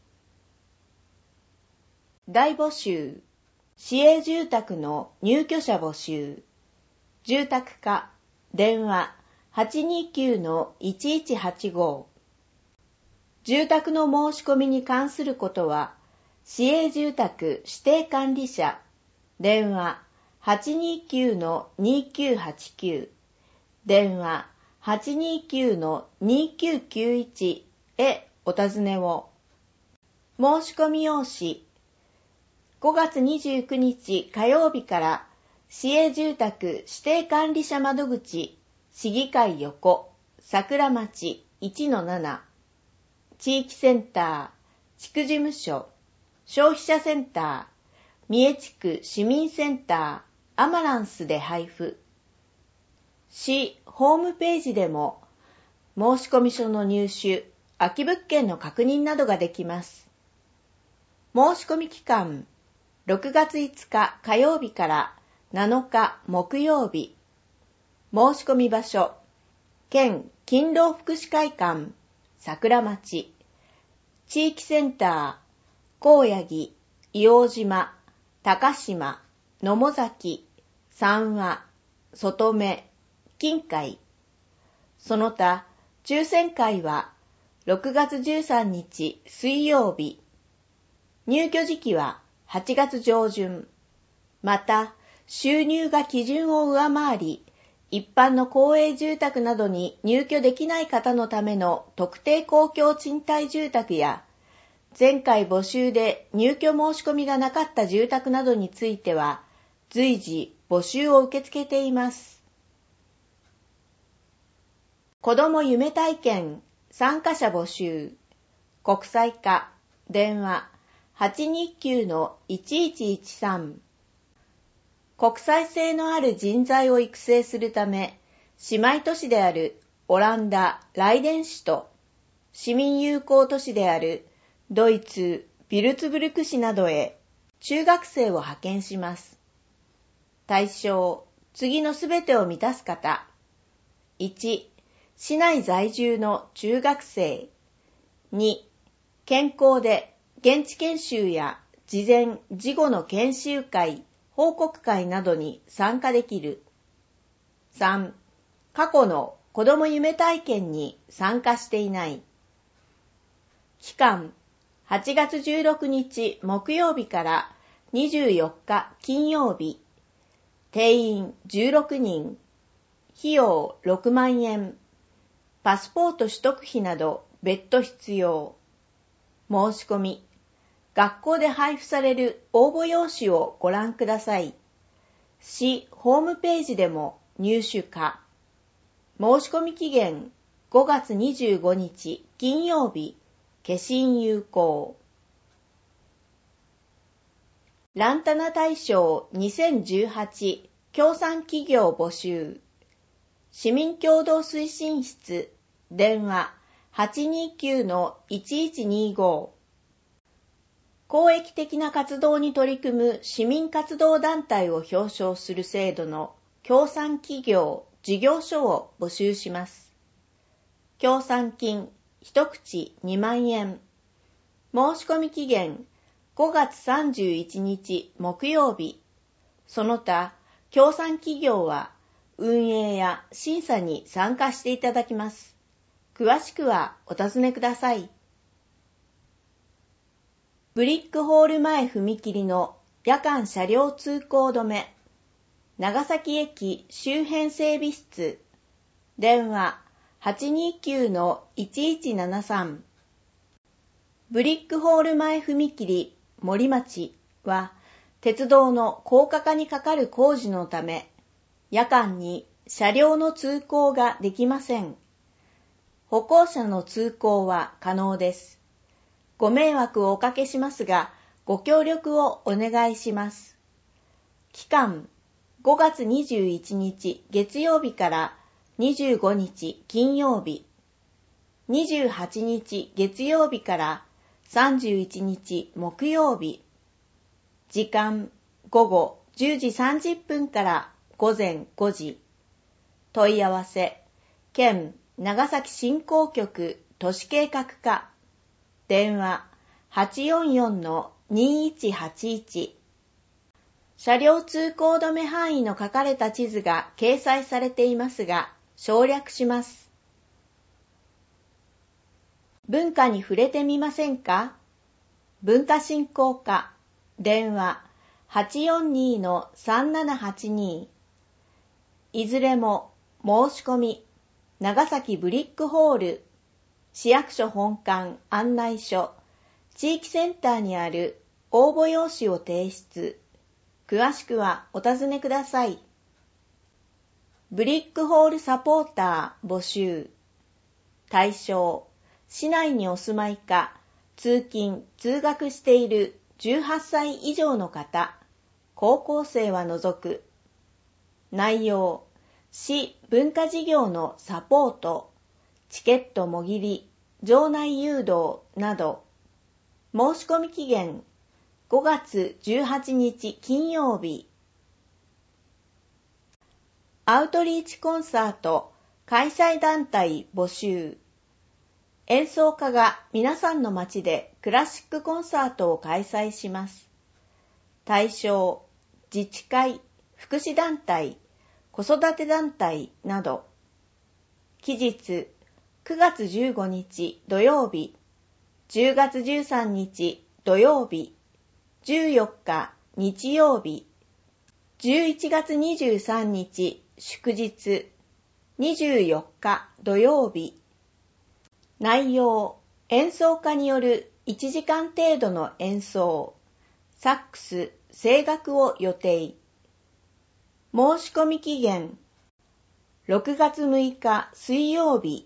大募集。市営住宅の入居者募集。住宅課、電話 はちにきゅうのいちいちはちご。住宅の申し込みに関することは、市営住宅指定管理者、電話 はちにきゅうのにきゅうはちきゅう、電話 はちにきゅうのにきゅうきゅういち へお尋ねを。申し込み用紙。ごがつにじゅうくにち火曜日から市営住宅指定管理者窓口市議会横桜町 いちのなな。地域センター、地区事務所、消費者センター、三重地区市民センター、アマランスで配布。市ホームページでも、申込書の入手、空き物件の確認などができます。申し込み期間、ろくがついつか火曜日からなのか木曜日。申し込み場所、県勤労福祉会館、桜町。地域センター、高野木、硫黄島、高島、野母崎、三和、外目、近海。その他、抽選会はろくがつじゅうさんにち水曜日。入居時期ははちがつ上旬。また、収入が基準を上回り、一般の公営住宅などに入居できない方のための特定公共賃貸住宅や、前回募集で入居申し込みがなかった住宅などについては、随時募集を受け付けています。子ども夢体験参加者募集。国際課、電話 はちにきゅうのいちいちいちさん。国際性のある人材を育成するため、姉妹都市であるオランダ・ライデン市と市民友好都市であるドイツ・ビルツブルク市などへ中学生を派遣します。対象、次のすべてを満たす方。いち、市内在住の中学生。に、健康で現地研修や事前・事後の研修会、報告会などに参加できる。さん、過去の子ども夢体験に参加していない。期間、はちがつじゅうろくにち木曜日からにじゅうよっか金曜日。定員じゅうろくにん。費用ろくまんえん。パスポート取得費など別途必要。申し込み。 学校で配布される応募用紙をご覧ください。市ホームページでも入手可。申し込み期限ごがつにじゅうごにち金曜日、消印有効。ランタナ大賞にせんじゅうはち協賛企業募集。市民協同推進室、電話 はちにきゅうのいちいちにご。公益的な活動に取り組む市民活動団体を表彰する制度の協賛企業事業所を募集します。協賛金一口にまんえん。申し込み期限ごがつさんじゅういちにち木曜日。その他、協賛企業は運営や審査に参加していただきます。詳しくはお尋ねください。ブリックホール前踏切の夜間車両通行止め。長崎駅周辺整備室。電話 はちにきゅうのいちいちななさん。ブリックホール前踏切森町は鉄道の高架化にかかる工事のため、夜間に車両の通行ができません。歩行者の通行は可能です。ご迷惑をおかけしますが、ご協力をお願いします。期間、ごがつにじゅういちにち月曜日からにじゅうごにち金曜日、にじゅうはちにち月曜日からさんじゅういちにち木曜日。時間、ごごじゅうじさんじゅっぷんからごぜんごじ。問い合わせ、県長崎振興局都市計画課。電話 はちよんよんのにいちはちいち。車両通行止め範囲の書かれた地図が掲載されていますが、省略します。文化に触れてみませんか？文化振興課。電話 はちよんにのさんななはちに。いずれも申し込み、長崎ブリックホール、市役所本館案内所、地域センターにある応募用紙を提出。詳しくはお尋ねください。ブリックホールサポーター募集。対象、市内にお住まいか、通勤・通学しているじゅうはっさい以上の方、高校生は除く。内容、市文化事業のサポート、チケットもぎり、場内誘導など。申し込み期限ごがつじゅうはちにち金曜日。アウトリーチコンサート開催団体募集。演奏家が皆さんの町でクラシックコンサートを開催します。対象、自治会、福祉団体、子育て団体など。期日、くがつじゅうごにち土曜日、じゅうがつじゅうさんにち土曜日、じゅうよっか日曜日、じゅういちがつにじゅうさんにち祝日、にじゅうよっか土曜日。内容、演奏家によるいちじかん程度の演奏、サックス、声楽を予定。申し込み期限、ろくがつむいか水曜日。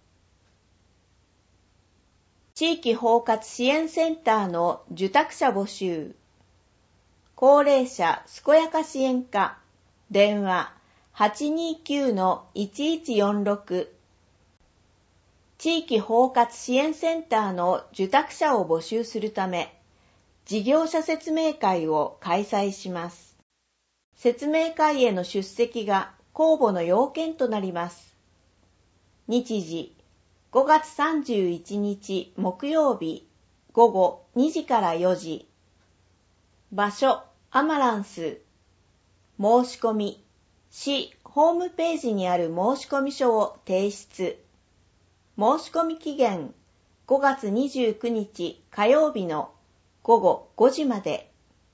地域包括支援センターの受託者募集。高齢者健やか支援課。電話 はちにきゅうのいちいちよんろく。地域包括支援センターの受託者を募集するため、事業者説明会を開催します。説明会への出席が公募の要件となります。日時、ごがつさんじゅういちにち木曜日、ごごにじからよじ。場所、アマランス。申し込み、市ホームページにある申込書を提出。申し込み期限、ごがつにじゅうくにち火曜日のごごごじまで。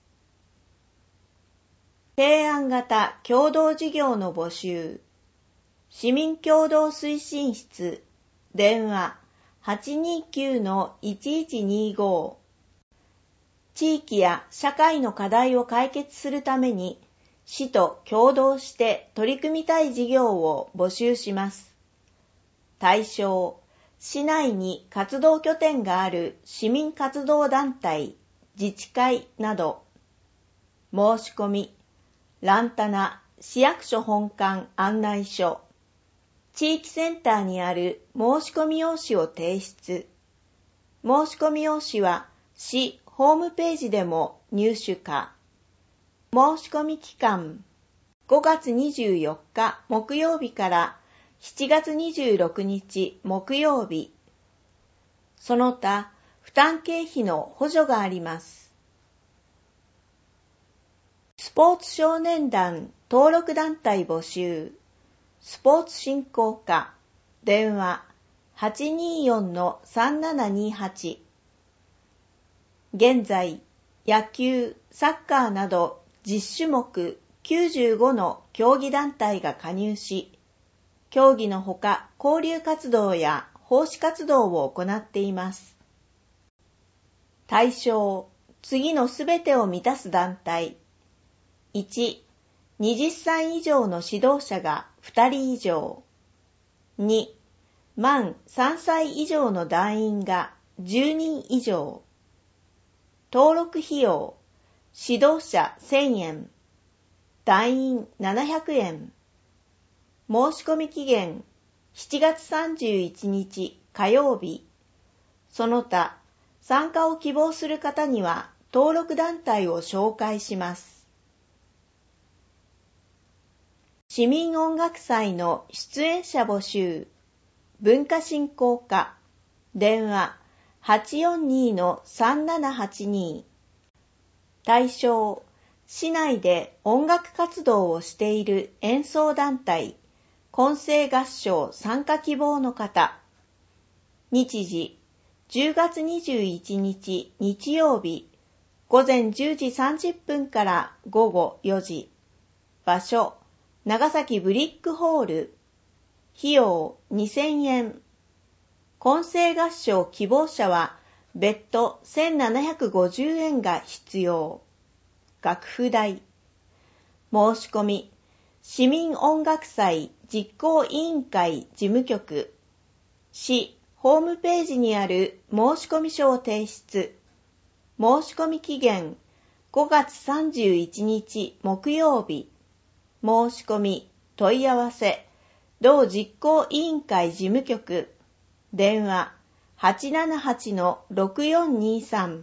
提案型共同事業の募集。市民共同推進室。電話 はちにきゅうのいちいちにご。 地域や社会の課題を解決するために、市と共同して取り組みたい事業を募集します。対象、市内に活動拠点がある市民活動団体、自治会など。申し込み、ランタナ市役所本館案内所、地域センターにある申し込み用紙を提出。申し込み用紙は市ホームページでも入手可。申し込み期間、ごがつにじゅうよっか木曜日からしちがつにじゅうろくにち木曜日。その他、負担経費の補助があります。スポーツ少年団登録団体募集。スポーツ振興課。電話 はちにーよんのさんななにはち。現在、野球、サッカーなどじゅっしゅもくきゅうじゅうごの競技団体が加入し、競技のほか交流活動や奉仕活動を行っています。対象、次のすべてを満たす団体。いち、はたち以上の指導者がふたり以上。に、満さんさい以上の団員がじゅうにん以上。登録費用、指導者せんえん、団員ななひゃくえん。申し込み期限しちがつさんじゅういちにち火曜日。その他、参加を希望する方には登録団体を紹介します。市民音楽祭の出演者募集。文化振興課。電話 はちよんにーのさんななはちに。対象、市内で音楽活動をしている演奏団体、混声合唱参加希望の方。日時、じゅうがつにじゅういちにち日曜日、ごぜんじゅうじさんじゅっぷんからごごよじ。場所、長崎ブリックホール。費用にせんえん。混声合唱希望者は別途せんななひゃくごじゅうえんが必要。楽譜代。申し込み、市民音楽祭実行委員会事務局。市ホームページにある申込書を提出。申し込み期限ごがつさんじゅういちにち木曜日。申し込み、問い合わせ、同実行委員会事務局。電話 はちななはちのろくよんにさん。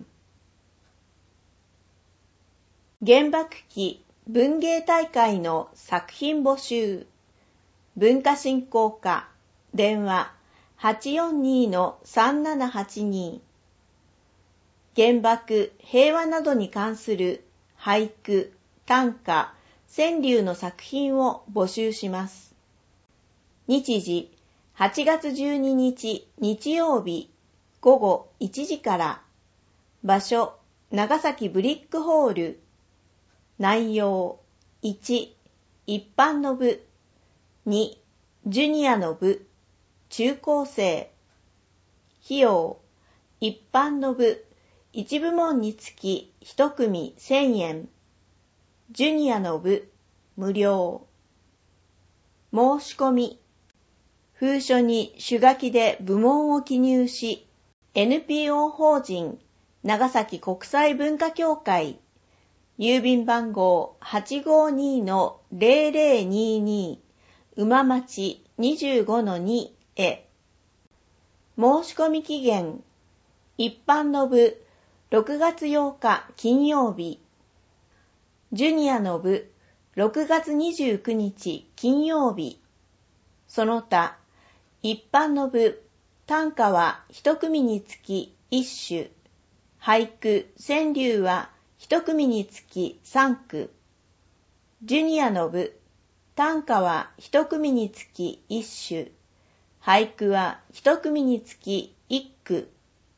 原爆期文芸大会の作品募集。文化振興課。電話 はちよんにーのさんななはちに。原爆、平和などに関する俳句、短歌、川柳の作品を募集します。日時、はちがつじゅうににち日曜日、ごごいちじから。場所、長崎ブリックホール。内容、いち、一般の部。に、ジュニアの部、中高生。費用、一般の部、いち部門につきいち組せんえん。ジュニアの部、無料。申し込み。封書に手書きで部門を記入し、エヌピーオー 法人長崎国際文化協会、郵便番号 はちごにーのぜろぜろにーに、馬町 にじゅうごのに へ。申し込み期限、一般の部ろくがつようか金曜日。ジュニアの部、ろくがつにじゅうくにち金曜日。その他、一般の部、短歌は一組につき一首、俳句、川柳は一組につき三句。ジュニアの部、短歌は一組につき一首、俳句は一組につき一句。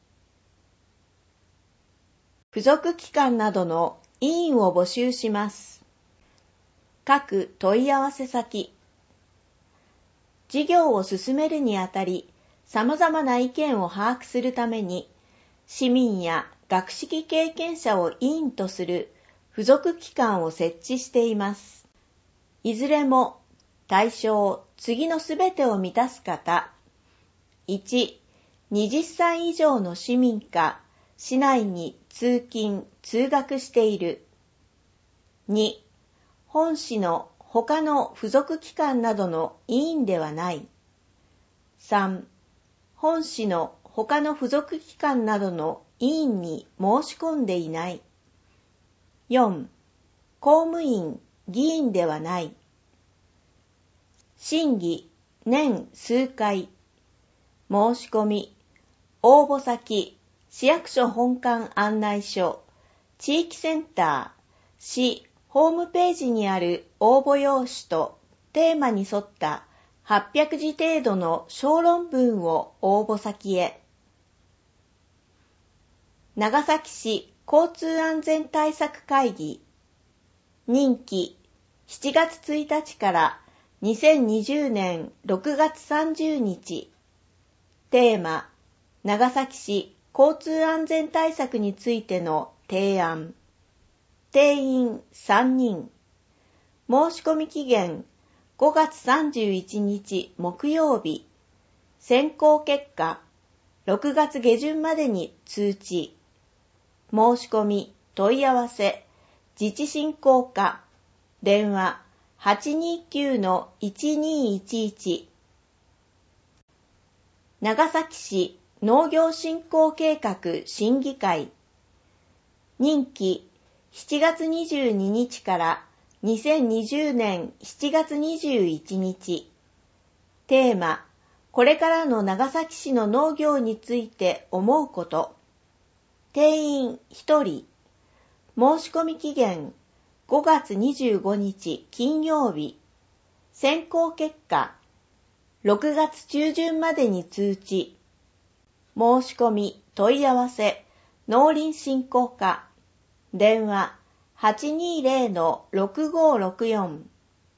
付属機関などの委員を募集します。各問い合わせ先。事業を進めるにあたり、様々な意見を把握するために、市民や学識経験者を委員とする付属機関を設置しています。いずれも対象次のすべてを満たす方。いち、はたち以上の市民か、市内に通勤・通学している。に、本市の他の付属機関などの委員ではない。さん、本市の他の付属機関などの委員に申し込んでいない。よん、公務員・議員ではない。審議、年数回。申し込み、応募先、市役所本館案内所、地域センター、市ホームページにある応募用紙とテーマに沿ったはっぴゃくじ程度の小論文を応募先へ。長崎市交通安全対策会議。任期しちがつついたちからにせんにじゅうねんろくがつさんじゅうにち。テーマ、長崎市交通安全対策についての提案。定員さんにん。申し込み期限ごがつさんじゅういちにち木曜日。選考結果ろくがつ下旬までに通知。申し込み問い合わせ自治振興課。電話 はちにーきゅうのいちにーいちいち。長崎市農業振興計画審議会。任期しちがつにじゅうににちからにせんにじゅうねんしちがつにじゅういちにち。テーマ、これからの長崎市の農業について思うこと。定員ひとり。申し込み期限ごがつにじゅうごにち金曜日。選考結果ろくがつちゅうじゅんまでに通知。申し込み問い合わせ農林振興課。電話 はちにーぜろのろくごーろくよん。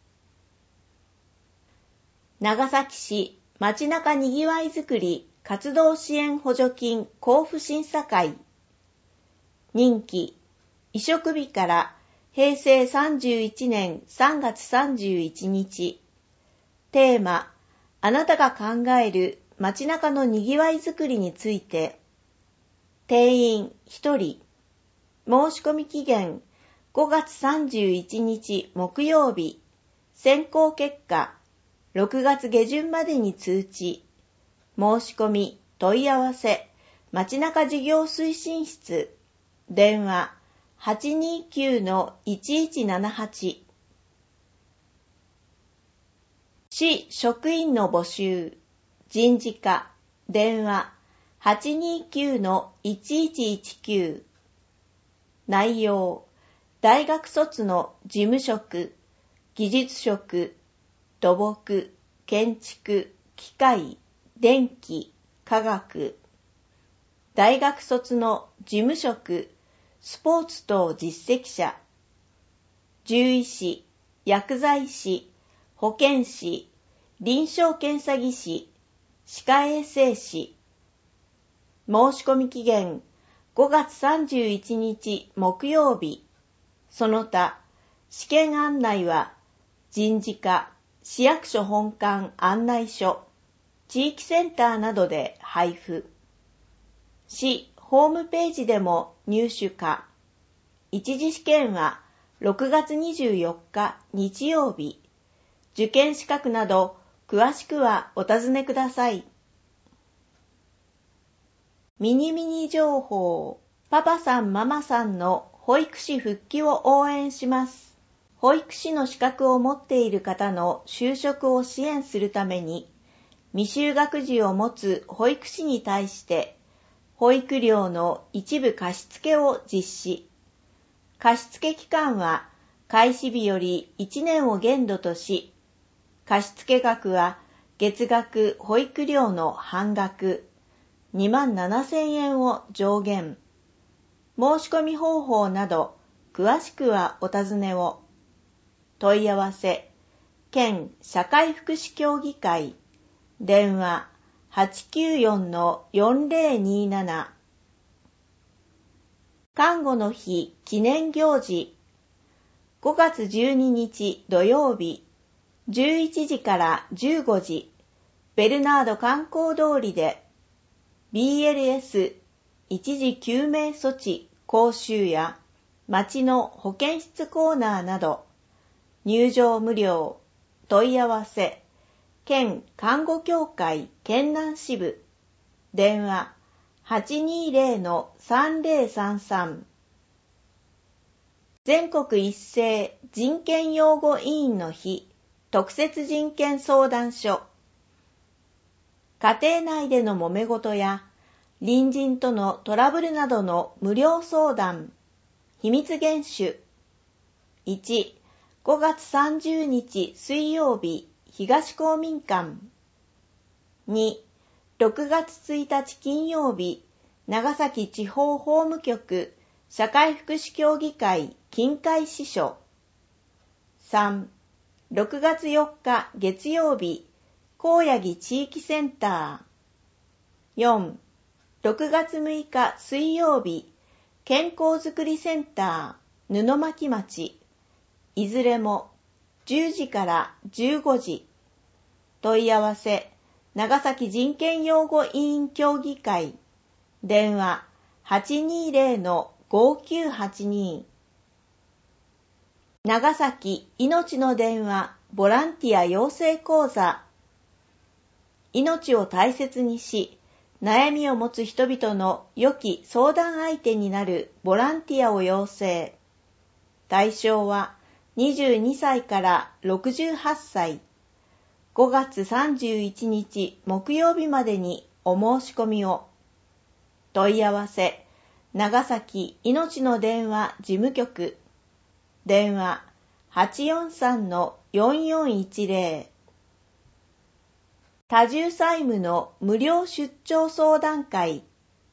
長崎市街中にぎわいづくり活動支援補助金交付審査会。任期移植日からへいせいさんじゅういちねんさんがつさんじゅういちにち。テーマ、あなたが考える街中のにぎわいづくりについて。定員ひとり。申し込み期限ごがつさんじゅういちにち木曜日。選考結果ろくがつ下旬までに通知。申し込み問い合わせ街中事業推進室。電話 はちにーきゅうのいちいちななはち。市職員の募集。人事課。電話 はちにーきゅうのいちいちいちきゅう。内容。大学卒の事務職、技術職、土木、建築、機械、電気、科学。大学卒の事務職、スポーツ等実績者。獣医師、薬剤師、保健師、臨床検査技師、歯科衛生士。申し込み期限ごがつさんじゅういちにち木曜日。その他、試験案内は人事課、市役所本館案内所、地域センターなどで配布。市ホームページでも入手可。一次試験はろくがつにじゅうよっか日曜日。受験資格など詳しくはお尋ねください。ミニミニ情報。パパさんママさんの保育士復帰を応援します。保育士の資格を持っている方の就職を支援するために、未就学児を持つ保育士に対して、保育料の一部貸付を実施。貸付期間は開始日よりいちねんを限度とし、貸付額は月額保育料の半額、にまんななせんえんを上限。申し込み方法など、詳しくはお尋ねを。問い合わせ、県社会福祉協議会、電話 はちきゅうよんのよんぜろになな。 看護の日記念行事。ごがつじゅうににち土曜日、じゅういちじからじゅうごじ、ベルナード観光通りで、ビーエルエス 一時救命措置講習や町の保健室コーナーなど、入場無料、問い合わせ、県看護協会県南支部、電話 はちにーぜろ さんぜろさんさん。全国一斉人権擁護委員の日特設人権相談所。家庭内での揉め事や隣人とのトラブルなどの無料相談。秘密厳守。いち、ごがつさんじゅうにち水曜日東公民館。に、ろくがつついたち金曜日長崎地方法務局社会福祉協議会近海支所。さん、ろくがつよっか月曜日高柳地域センター。よん、ろくがつむいか水曜日健康づくりセンター布巻町。いずれもじゅうじからじゅうごじ。問い合わせ長崎人権擁護委員協議会。電話 はちにーぜろ ごきゅうはちに。長崎いのちの電話ボランティア養成講座。命を大切にし、悩みを持つ人々の良き相談相手になるボランティアを養成。対象はにじゅうにさいからろくじゅうはっさい。ごがつさんじゅういちにち木曜日までにお申し込みを。問い合わせ、長崎いのちの電話事務局。電話 はちよんさんのよんよんいちぜろ。多重債務の無料出張相談会。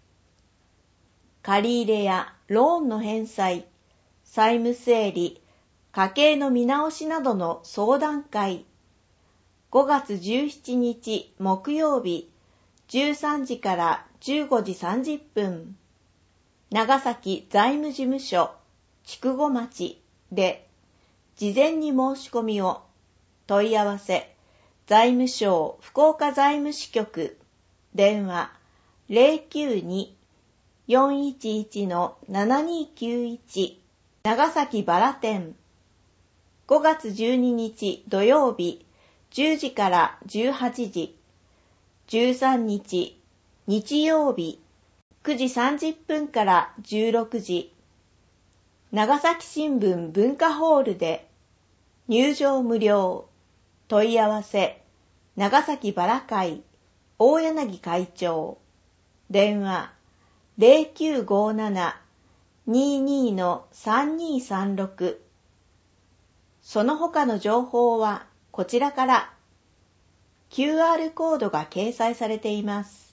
借入やローンの返済、債務整理、家計の見直しなどの相談会。ごがつじゅうしちにち木曜日、じゅうさんじからじゅうごじさんじゅっぷん。長崎財務事務所、筑後町で、事前に申し込みを。問い合わせ、財務省福岡財務支局。電話 ゼロきゅうに よんいちいち ななにきゅういち。長崎バラ店。ごがつじゅうににち土曜日、じゅうじからじゅうはちじ。じゅうさんにち日曜日、くじさんじゅっぷんからじゅうろくじ。長崎新聞文化ホールで、入場無料。問い合わせ、長崎バラ会、大柳会長。電話、ゼロきゅうごなな にーにー さんにーさんろく。その他の情報はこちらから。キューアール コードが掲載されています。